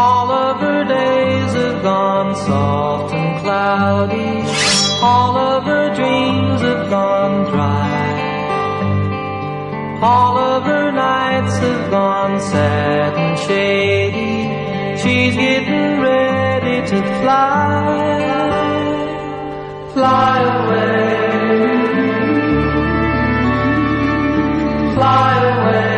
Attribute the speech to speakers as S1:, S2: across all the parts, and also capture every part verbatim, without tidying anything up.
S1: All of her days have gone soft and cloudy. All of her dreams have gone dry. All of her nights have gone sad and shady. She's getting ready to fly. Fly away. Fly away.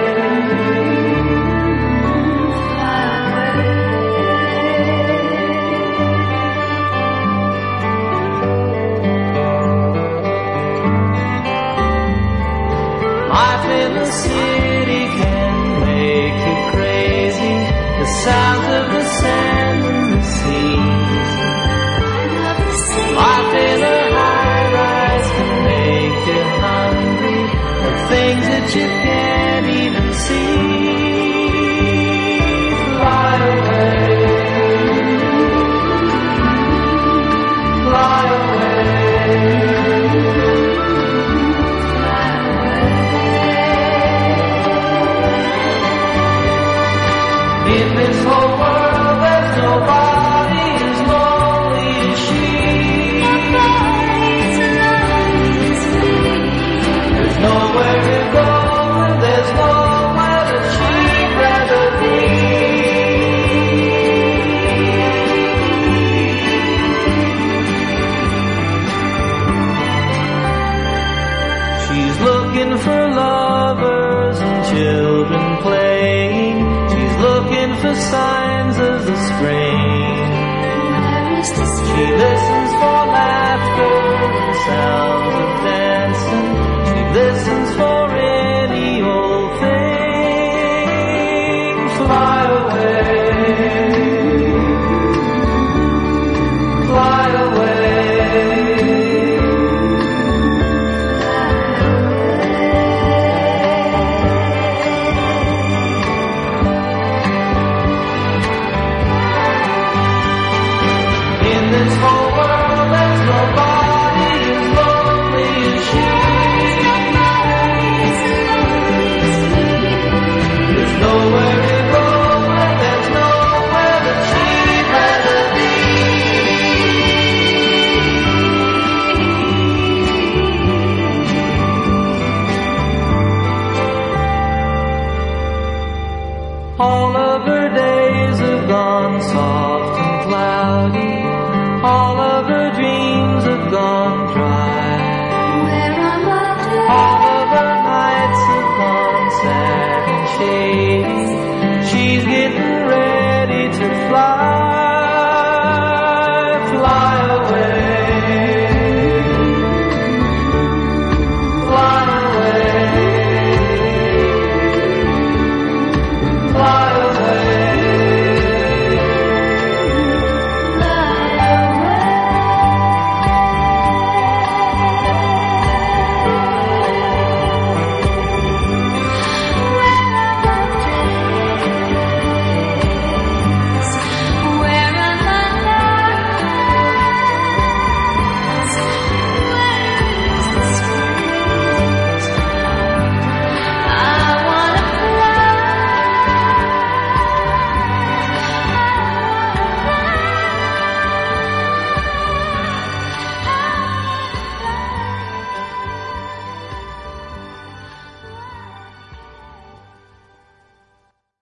S1: Life in the city can make you crazy. The sounds of the sand and the sea. Life in a high-rise can make you hungry. The things that you can't even see. Fly away. Fly away. In this whole world there's nobody as lonely as she. Nobody's lonely as me. There's nowhere to go and there's nowhere that she'd rather be. She's looking for lovers and children playing. Looking for signs of the spring. She lives